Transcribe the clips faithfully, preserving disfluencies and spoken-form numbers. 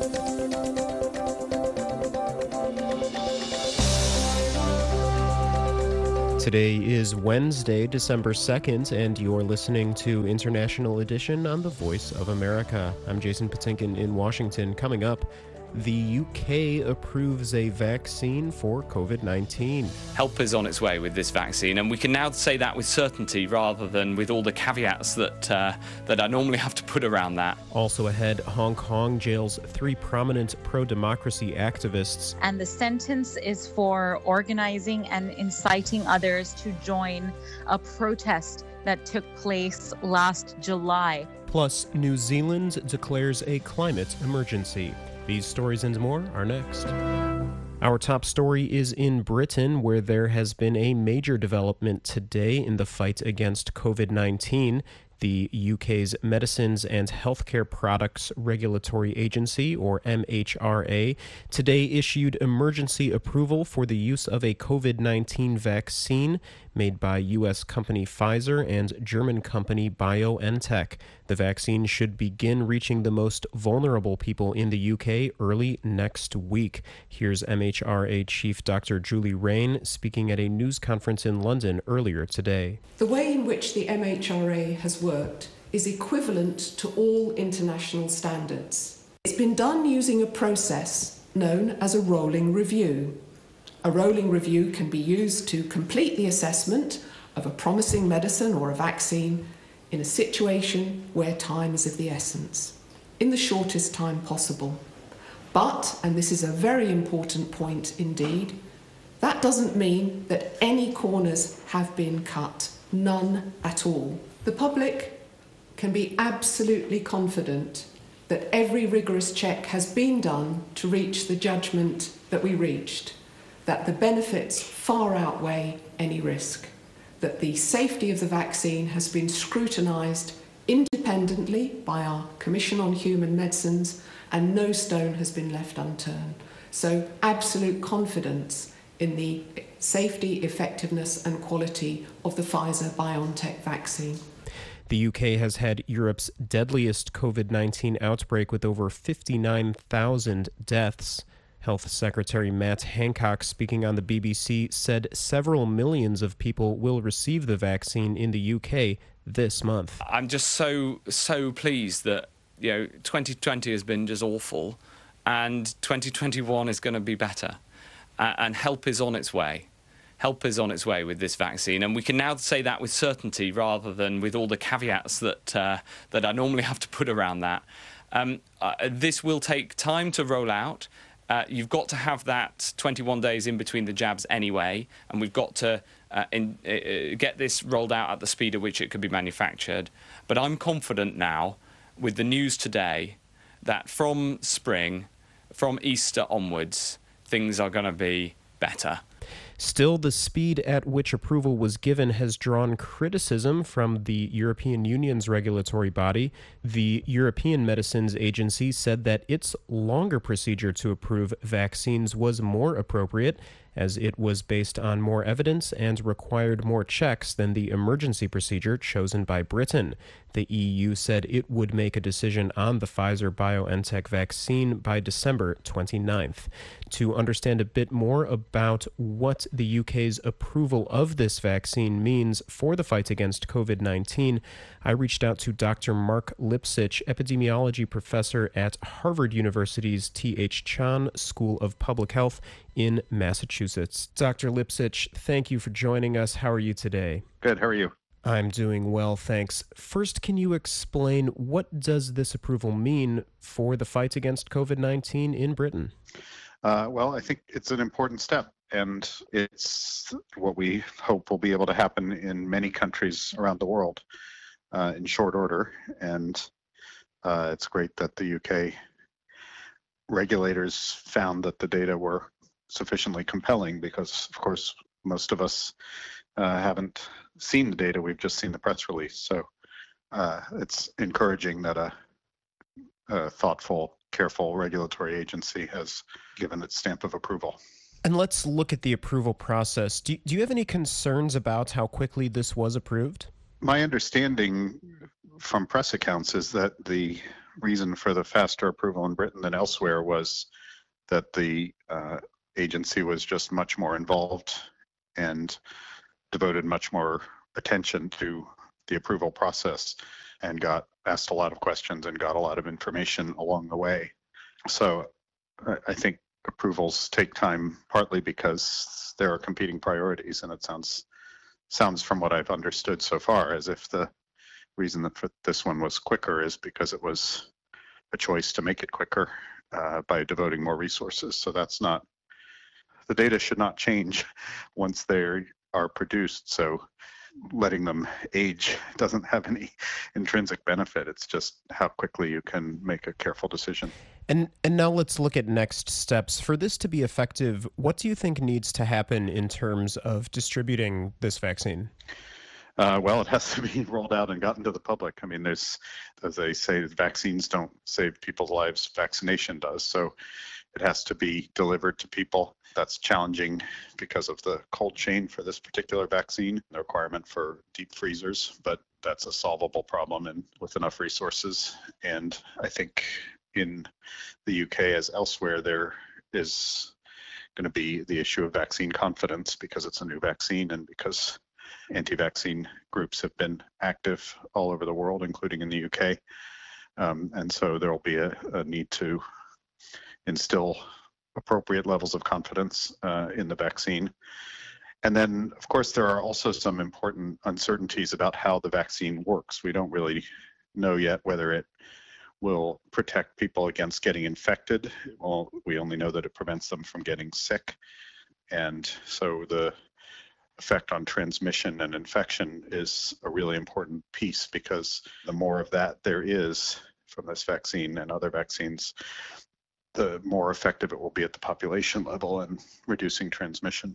Today is Wednesday, December second, and you're listening to International Edition on the Voice of America. I'm Jason Patinkin in Washington. Coming up, the U K approves a vaccine for covid nineteen. Help is on its way with this vaccine, and we can now say that with certainty rather than with all the caveats that uh, that I normally have to put around that. Also ahead, Hong Kong jails three prominent pro-democracy activists. And the sentence is for organizing and inciting others to join a protest that took place last July. Plus, New Zealand declares a climate emergency. These stories and more are next. Our top story is in Britain, where there has been a major development today in the fight against covid nineteen. The U K's Medicines and Healthcare Products Regulatory Agency, or M H R A, today issued emergency approval for the use of a covid nineteen vaccine made by U S company Pfizer and German company BioNTech. The vaccine should begin reaching the most vulnerable people in the U K early next week. Here's M H R A Chief Doctor Julie Raine speaking at a news conference in London earlier today. The way in which the M H R A has worked is equivalent to all international standards. It's been done using a process known as a rolling review. A rolling review can be used to complete the assessment of a promising medicine or a vaccine in a situation where time is of the essence, in the shortest time possible. But, and this is a very important point indeed, that doesn't mean that any corners have been cut, none at all. The public can be absolutely confident that every rigorous check has been done to reach the judgment that we reached, that the benefits far outweigh any risk, that the safety of the vaccine has been scrutinised independently by our Commission on Human Medicines, and no stone has been left unturned. So absolute confidence in the safety, effectiveness and quality of the Pfizer-BioNTech vaccine. The U K has had Europe's deadliest covid nineteen outbreak with over fifty-nine thousand deaths. Health Secretary Matt Hancock, speaking on the B B C, said several millions of people will receive the vaccine in the U K this month. I'm just so, so pleased that, you know, twenty twenty has been just awful and twenty twenty-one is going to be better. Uh, and help is on its way. Help is on its way with this vaccine, and we can now say that with certainty rather than with all the caveats that uh, that I normally have to put around that. Um, uh, this will take time to roll out. Uh, you've got to have that twenty-one days in between the jabs anyway, and we've got to uh, in, uh, get this rolled out at the speed at which it could be manufactured. But I'm confident now, with the news today, that from spring, from Easter onwards, things are going to be better. Still, the speed at which approval was given has drawn criticism from the European Union's regulatory body. The European Medicines Agency said that its longer procedure to approve vaccines was more appropriate, as it was based on more evidence and required more checks than the emergency procedure chosen by Britain. The E U said it would make a decision on the Pfizer-BioNTech vaccine by December twenty-ninth. To understand a bit more about what the U K's approval of this vaccine means for the fight against covid nineteen, I reached out to Doctor Mark Lipsitch, epidemiology professor at Harvard University's T H Chan School of Public Health in Massachusetts. Doctor Lipsitch, thank you for joining us. How are you today? Good. How are you? I'm doing well, thanks. First, can you explain what does this approval mean for the fight against covid nineteen in Britain? Uh, well, I think it's an important step, and it's what we hope will be able to happen in many countries around the world uh, in short order. And uh, it's great that the U K regulators found that the data were sufficiently compelling, because, of course, most of us uh, haven't seen the data. We've just seen the press release. So uh, it's encouraging that a, a thoughtful, careful regulatory agency has given its stamp of approval. And let's look at the approval process. Do, do you have any concerns about how quickly this was approved? My understanding from press accounts is that the reason for the faster approval in Britain than elsewhere was that the uh, agency was just much more involved and devoted much more attention to the approval process and got asked a lot of questions and got a lot of information along the way. So I think approvals take time partly because there are competing priorities, and it sounds sounds from what I've understood so far as if the reason that for this one was quicker is because it was a choice to make it quicker uh, by devoting more resources. So that's not, the data should not change once they are produced. So letting them age doesn't have any intrinsic benefit. It's just how quickly you can make a careful decision. And and now let's look at next steps. For this to be effective, what do you think needs to happen in terms of distributing this vaccine? Uh, well, it has to be rolled out and gotten to the public. I mean, there's, as they say, vaccines don't save people's lives, vaccination does. So it has to be delivered to people. That's challenging because of the cold chain for this particular vaccine, the requirement for deep freezers, but that's a solvable problem and with enough resources. And I think in the U K as elsewhere, there is going to be the issue of vaccine confidence because it's a new vaccine and because anti-vaccine groups have been active all over the world, including in the U K. Um, and so there will be a, a need to instill appropriate levels of confidence uh, in the vaccine. And then, of course, there are also some important uncertainties about how the vaccine works. We don't really know yet whether it will protect people against getting infected. Well, we only know that it prevents them from getting sick. And so the effect on transmission and infection is a really important piece because the more of that there is from this vaccine and other vaccines, the more effective it will be at the population level in reducing transmission.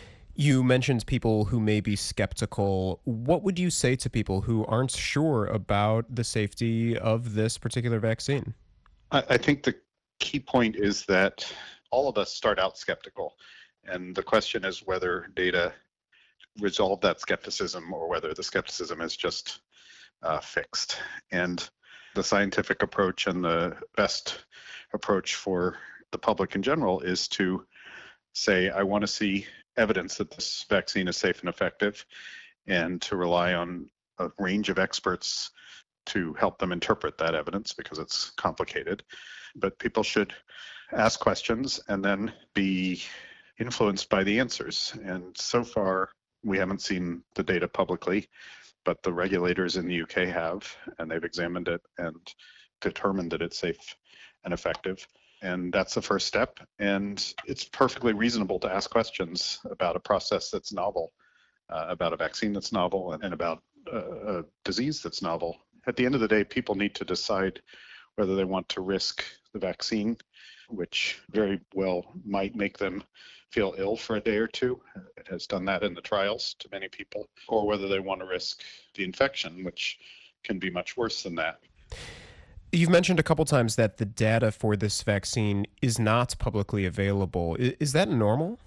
You mentioned people who may be skeptical. What would you say to people who aren't sure about the safety of this particular vaccine? I, I think the key point is that all of us start out skeptical. And the question is whether data resolve that skepticism or whether the skepticism is just uh, fixed. And the scientific approach and the best approach for the public in general is to say, I want to see evidence that this vaccine is safe and effective, and to rely on a range of experts to help them interpret that evidence because it's complicated. But people should ask questions and then be influenced by the answers. And so far, we haven't seen the data publicly, but the regulators in the U K have, and they've examined it and determined that it's safe and effective. And that's the first step. And it's perfectly reasonable to ask questions about a process that's novel, uh, about a vaccine that's novel, and, and about uh, a disease that's novel. At the end of the day, people need to decide whether they want to risk the vaccine, which very well might make them feel ill for a day or two. It has done that in the trials to many people, or whether they want to risk the infection, which can be much worse than that. You've mentioned a couple times that the data for this vaccine is not publicly available. Is that normal?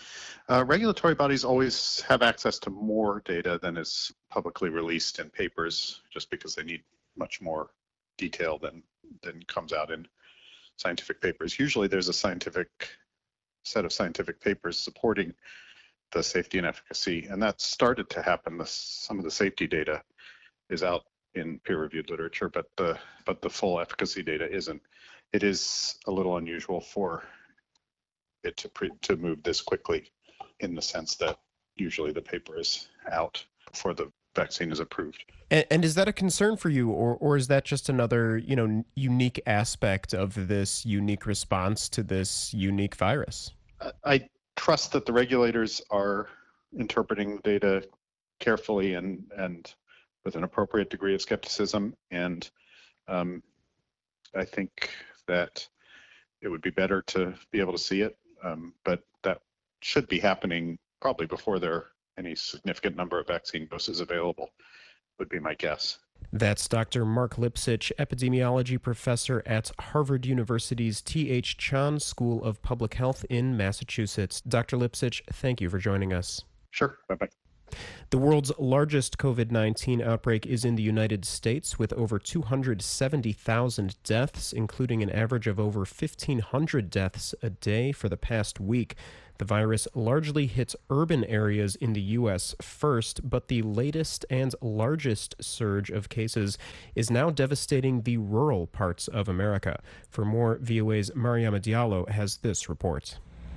Uh, regulatory bodies always have access to more data than is publicly released in papers, just because they need much more detail than, than comes out in scientific papers. Usually there's a scientific set of scientific papers supporting the safety and efficacy, and that's started to happen. The, some of the safety data is out in peer-reviewed literature, but the but the full efficacy data isn't. It is a little unusual for it to pre, to move this quickly, in the sense that usually the paper is out before the vaccine is approved. And, and is that a concern for you, or or is that just another, you know, unique aspect of this unique response to this unique virus? I trust that the regulators are interpreting the data carefully and and with an appropriate degree of skepticism, and um, I think that it would be better to be able to see it, um, but that should be happening probably before there are any significant number of vaccine doses available, would be my guess. That's Doctor Mark Lipsitch, epidemiology professor at Harvard University's T H Chan School of Public Health in Massachusetts. Doctor Lipsitch, thank you for joining us. Sure. Bye-bye. The world's largest COVID nineteen outbreak is in the United States, with over two hundred seventy thousand deaths, including an average of over fifteen hundred deaths a day for the past week. The virus largely hits urban areas in the U S first, but the latest and largest surge of cases is now devastating the rural parts of America. For more, V O A's Mariama Diallo has this report.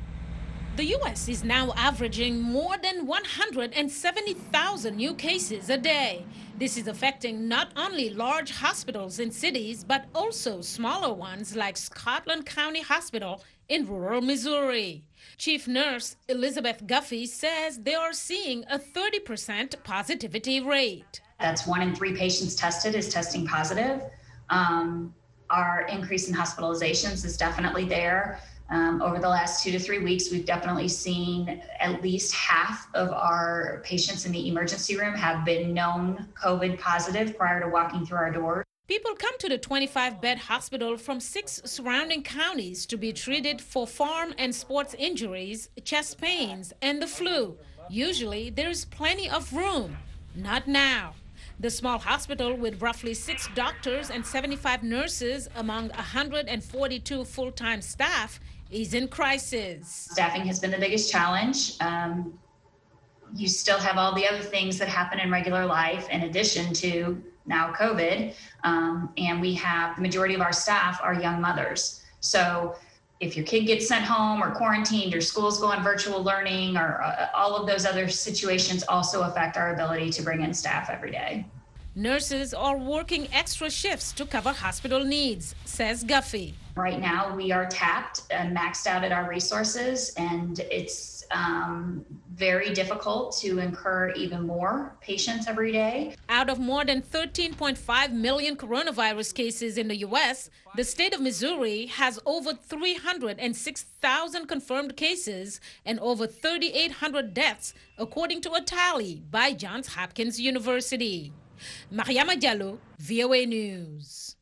The U S is now averaging more than one hundred seventy thousand new cases a day. This is affecting not only large hospitals in cities, but also smaller ones like Scotland County Hospital in rural Missouri. Chief Nurse Elizabeth Guffey says they are seeing a thirty percent positivity rate. That's one in three patients tested is testing positive. Um, our increase in hospitalizations is definitely there. Um, over the last two to three weeks, we've definitely seen at least half of our patients in the emergency room have been known COVID positive prior to walking through our doors. People come to the twenty-five bed hospital from six surrounding counties to be treated for farm and sports injuries, chest pains, and the flu. Usually, there's plenty of room. Not now. The small hospital, with roughly six doctors and seventy-five nurses among one hundred forty-two full-time staff, is in crisis. Staffing has been the biggest challenge. Um, you still have all the other things that happen in regular life in addition to now COVID, um, and we have the majority of our staff are young mothers. So if your kid gets sent home or quarantined or schools go on virtual learning or uh, all of those other situations also affect our ability to bring in staff every day. Nurses are working extra shifts to cover hospital needs, says Guffey. Right now we are tapped and maxed out at our resources, and it's um, very difficult to incur even more patients every day. Out of more than thirteen point five million coronavirus cases in the U S, the state of Missouri has over three hundred six thousand confirmed cases and over three thousand eight hundred deaths, according to a tally by Johns Hopkins University. Mariama Diallo, V O A News.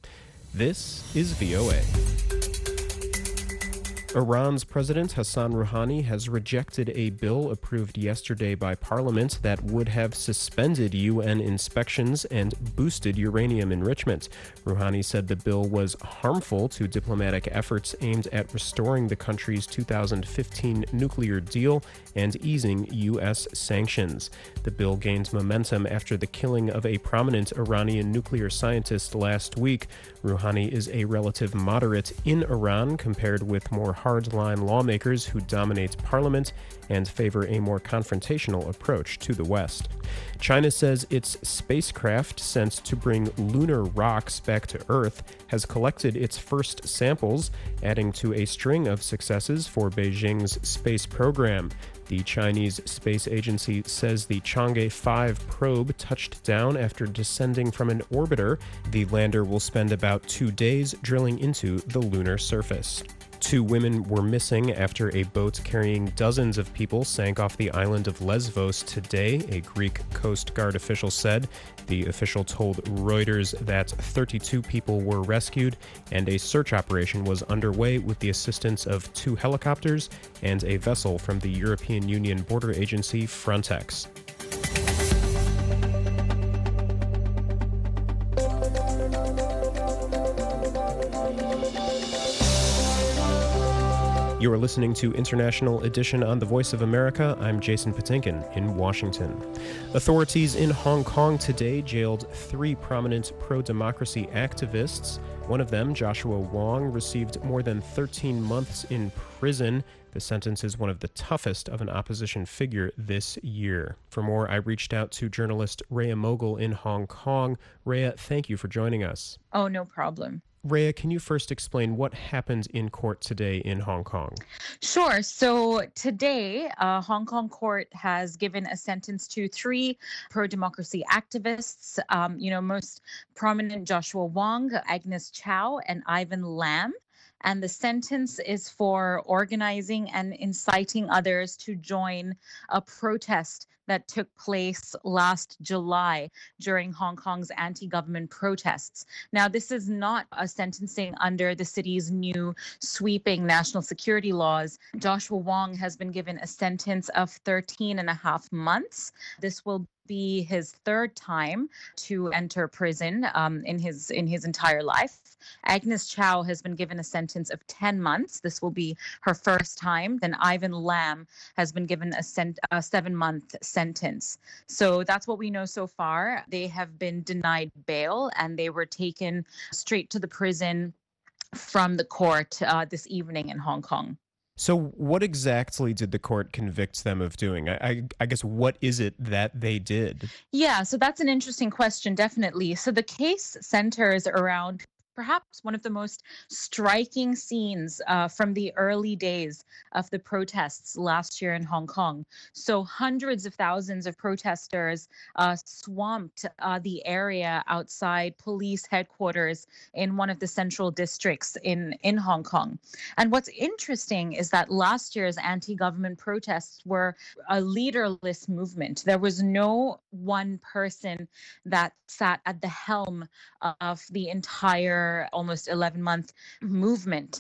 This is V O A. Iran's President Hassan Rouhani has rejected a bill approved yesterday by Parliament that would have suspended U N inspections and boosted uranium enrichment. Rouhani said the bill was harmful to diplomatic efforts aimed at restoring the country's two thousand fifteen nuclear deal and easing U S sanctions. The bill gained momentum after the killing of a prominent Iranian nuclear scientist last week. Rouhani is a relative moderate in Iran compared with more hardline lawmakers who dominate parliament and favor a more confrontational approach to the West. China says its spacecraft sent to bring lunar rocks back to Earth has collected its first samples, adding to a string of successes for Beijing's space program. The Chinese space agency says the Chang'e five probe touched down after descending from an orbiter. The lander will spend about two days drilling into the lunar surface. Two women were missing after a boat carrying dozens of people sank off the island of Lesvos today, a Greek Coast Guard official said. The official told Reuters that thirty-two people were rescued and a search operation was underway with the assistance of two helicopters and a vessel from the European Union border agency Frontex. You are listening to International Edition on the Voice of America. I'm Jason Patinkin in Washington. Authorities in Hong Kong today jailed three prominent pro-democracy activists. One of them, Joshua Wong, received more than thirteen months in prison. The sentence is one of the toughest of an opposition figure this year. For more, I reached out to journalist Rhea Mogul in Hong Kong. Rhea, thank you for joining us. Oh, no problem. Rhea, can you first explain what happened in court today in Hong Kong? Sure. So today, uh, Hong Kong court has given a sentence to three pro-democracy activists, um, you know, most prominent Joshua Wong, Agnes Chow, and Ivan Lam. And the sentence is for organizing and inciting others to join a protest that took place last July during Hong Kong's anti-government protests. Now, this is not a sentencing under the city's new sweeping national security laws. Joshua Wong has been given a sentence of thirteen and a half months. This will be his third time to enter prison um, in his in his entire life. Agnes Chow has been given a sentence of ten months. This will be her first time. Then Ivan Lam has been given a, sent- a seven-month sentence. So that's what we know so far. They have been denied bail and they were taken straight to the prison from the court uh, this evening in Hong Kong. So what exactly did the court convict them of doing? I, I, I guess what is it that they did? Yeah, so that's an interesting question, definitely. So the case centers around perhaps one of the most striking scenes uh, from the early days of the protests last year in Hong Kong. So hundreds of thousands of protesters uh, swamped uh, the area outside police headquarters in one of the central districts in, in Hong Kong. And what's interesting is that last year's anti-government protests were a leaderless movement. There was no one person that sat at the helm of the entire almost eleven month movement.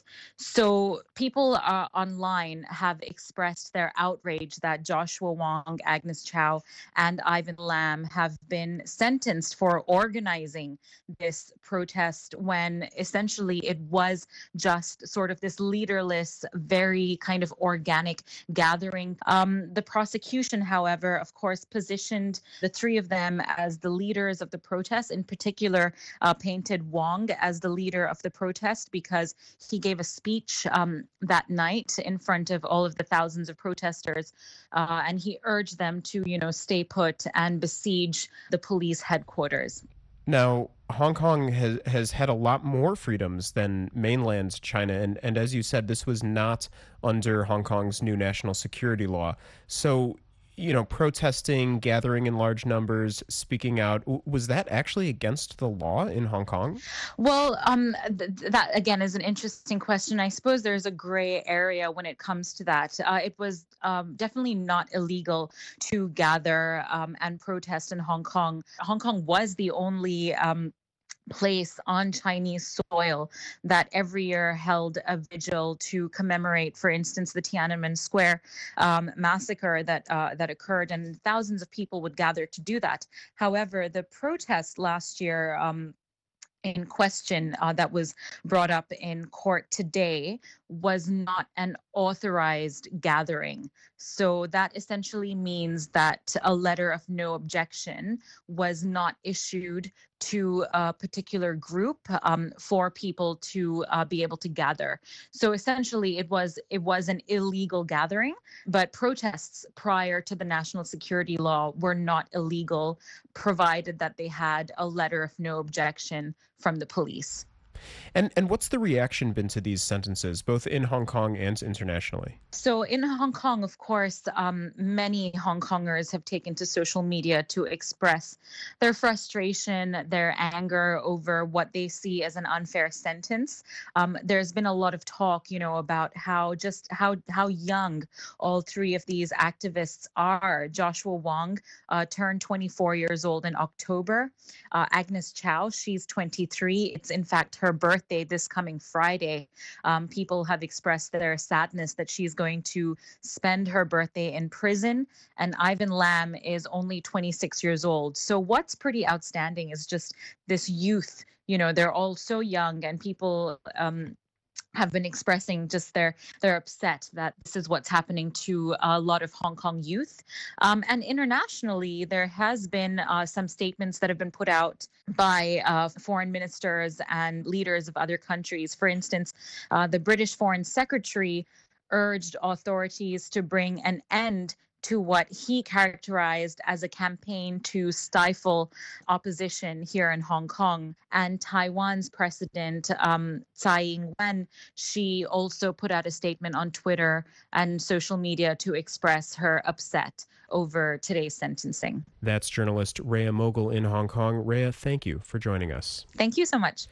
So people uh, online have expressed their outrage that Joshua Wong, Agnes Chow, and Ivan Lam have been sentenced for organizing this protest when essentially it was just sort of this leaderless, very kind of organic gathering. Um, the prosecution, however, of course, positioned the three of them as the leaders of the protest, in particular, uh, painted Wong as the leader of the protest because he gave a speech um, that night in front of all of the thousands of protesters, uh, and he urged them to, you know, stay put and besiege the police headquarters. Now, Hong Kong has has had a lot more freedoms than mainland China, and, and as you said, this was not under Hong Kong's new national security law. So, you know, protesting, gathering in large numbers, speaking out, was that actually against the law in Hong Kong? Well, um, th- that again is an interesting question. I suppose there's a gray area when it comes to that. Uh, it was um, definitely not illegal to gather um, and protest in Hong Kong. Hong Kong was the only um, place on Chinese soil that every year held a vigil to commemorate, for instance, the Tiananmen Square um, massacre that uh, that occurred, and thousands of people would gather to do that. However, the protest last year um, in question uh, that was brought up in court today was not an authorized gathering. So that essentially means that a letter of no objection was not issued to a particular group um, for people to uh, be able to gather. So essentially it was it was an illegal gathering, but protests prior to the national security law were not illegal, provided that they had a letter of no objection from the police. And and what's the reaction been to these sentences, both in Hong Kong and internationally? So in Hong Kong, of course, um, many Hong Kongers have taken to social media to express their frustration, their anger over what they see as an unfair sentence. Um, there's been a lot of talk, you know, about how just how how young all three of these activists are. Joshua Wong uh, turned twenty-four years old in October. Uh, Agnes Chow, she's twenty-three. It's in fact her birthday this coming Friday. Um, people have expressed their sadness that she's going to spend her birthday in prison. And Ivan Lam is only twenty-six years old. So what's pretty outstanding is just this youth. You know, they're all so young, and people um, have been expressing just their their upset that this is what's happening to a lot of Hong Kong youth. Um, and internationally, there has been uh, some statements that have been put out by uh, foreign ministers and leaders of other countries. For instance, uh, the British Foreign Secretary urged authorities to bring an end to what he characterized as a campaign to stifle opposition here in Hong Kong. And Taiwan's president, um, Tsai Ing-wen, she also put out a statement on Twitter and social media to express her upset over today's sentencing. That's journalist Rhea Mogul in Hong Kong. Rhea, thank you for joining us. Thank you so much.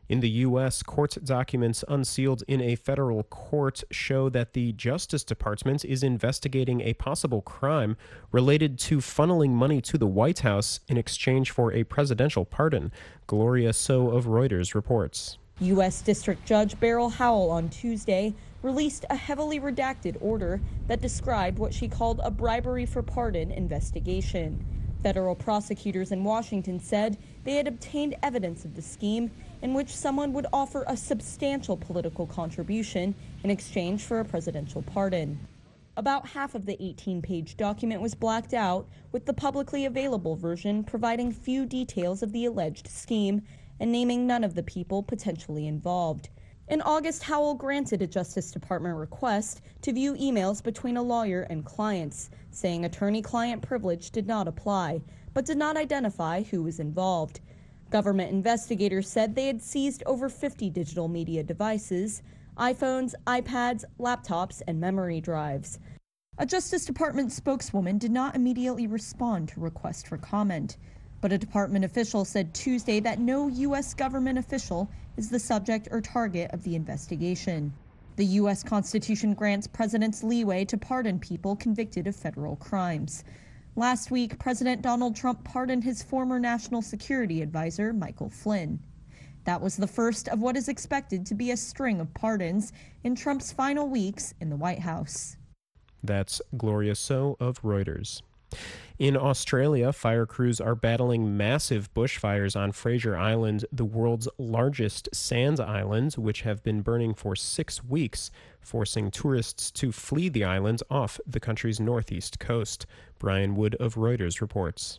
In the U S, court documents unsealed in a federal court show that the Justice Department is investigating a possible crime related to funneling money to the White House in exchange for a presidential pardon. Gloria So of Reuters reports. U S District Judge Beryl Howell on Tuesday released a heavily redacted order that described what she called a bribery for pardon investigation. Federal prosecutors in Washington said they had obtained evidence of the scheme in which someone would offer a substantial political contribution in exchange for a presidential pardon. About half of the eighteen-page document was blacked out, with the publicly available version providing few details of the alleged scheme and naming none of the people potentially involved. In August, Howell granted a Justice Department request to view emails between a lawyer and clients, saying attorney-client privilege did not apply, but did not identify who was involved. Government investigators said they had seized over fifty digital media devices, iPhones, iPads, laptops, and memory drives. A Justice Department spokeswoman did not immediately respond to requests for comment, but a department official said Tuesday that no U S government official is the subject or target of the investigation. The U S Constitution grants presidents leeway to pardon people convicted of federal crimes. Last week, President Donald Trump pardoned his former national security advisor, Michael Flynn. That was the first of what is expected to be a string of pardons in Trump's final weeks in the White House. That's Gloria So of Reuters. In Australia, fire crews are battling massive bushfires on Fraser Island, the world's largest sand island, which have been burning for six weeks, forcing tourists to flee the island off the country's northeast coast. Brian Wood of Reuters reports.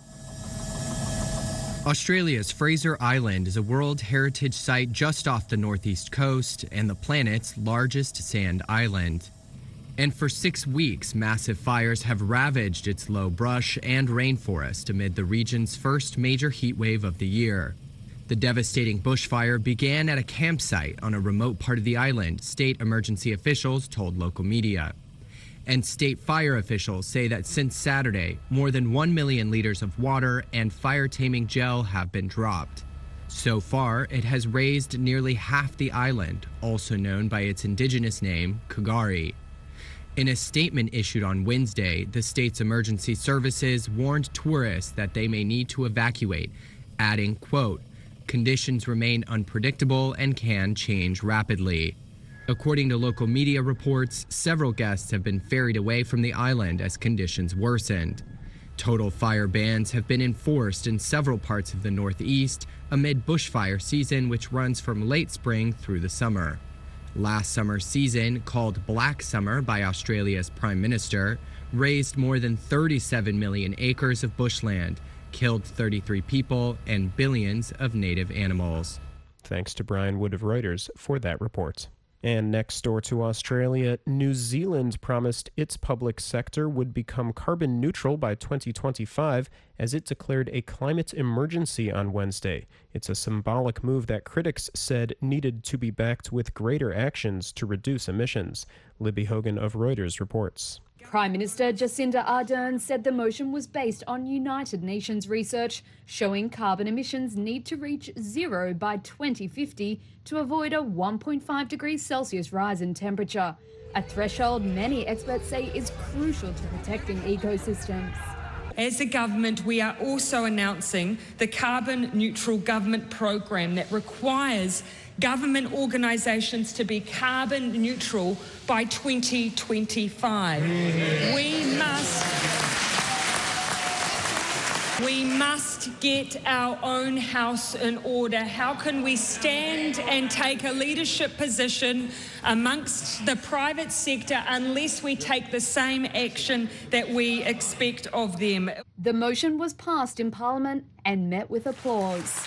Australia's Fraser Island is a World Heritage Site just off the northeast coast and the planet's largest sand island. And for six weeks, massive fires have ravaged its low brush and rainforest amid the region's first major heat wave of the year. The devastating bushfire began at a campsite on a remote part of the island, state emergency officials told local media. And state fire officials say that since Saturday, more than one million liters of water and fire-taming gel have been dropped. So far, it has razed nearly half the island, also known by its indigenous name, K'gari. In a statement issued on Wednesday, the state's emergency services warned tourists that they may need to evacuate, adding, quote, "Conditions remain unpredictable and can change rapidly." According to local media reports, several guests have been ferried away from the island as conditions worsened. Total fire bans have been enforced in several parts of the northeast amid bushfire season, which runs from late spring through the summer. Last summer's season, called Black Summer by Australia's Prime Minister, razed more than thirty-seven million acres of bushland, killed thirty-three people, and billions of native animals. Thanks to Brian Wood of Reuters for that report. And next door to Australia, New Zealand promised its public sector would become carbon neutral by twenty twenty-five as it declared a climate emergency on Wednesday. It's a symbolic move that critics said needed to be backed with greater actions to reduce emissions. Libby Hogan of Reuters reports. Prime Minister Jacinda Ardern said the motion was based on United Nations research showing carbon emissions need to reach zero by twenty fifty to avoid a one point five degrees Celsius rise in temperature, a threshold many experts say is crucial to protecting ecosystems. As a government, we are also announcing the Carbon Neutral Government Program that requires government organisations to be carbon neutral by twenty twenty-five. We must, we must get our own house in order. How can we stand and take a leadership position amongst the private sector unless we take the same action that we expect of them? The motion was passed in Parliament and met with applause.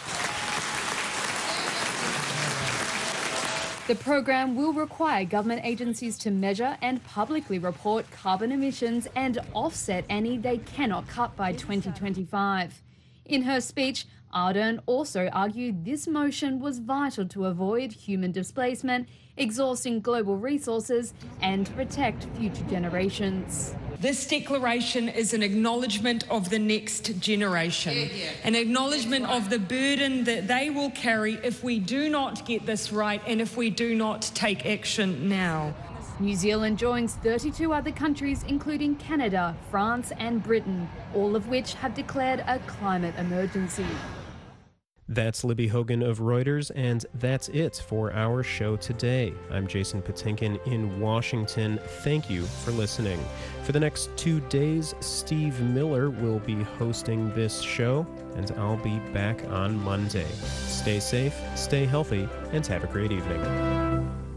The program will require government agencies to measure and publicly report carbon emissions and offset any they cannot cut by twenty twenty-five. In her speech, Ardern also argued this motion was vital to avoid human displacement, exhausting global resources, and protect future generations. This declaration is an acknowledgement of the next generation, yeah, yeah. an acknowledgement right. of the burden that they will carry if we do not get this right and if we do not take action now. New Zealand joins thirty-two other countries, including Canada, France and Britain, all of which have declared a climate emergency. That's Libby Hogan of Reuters, and that's it for our show today. I'm Jason Patinkin in Washington. Thank you for listening. For the next two days, Steve Miller will be hosting this show, and I'll be back on Monday. Stay safe, stay healthy, and have a great evening.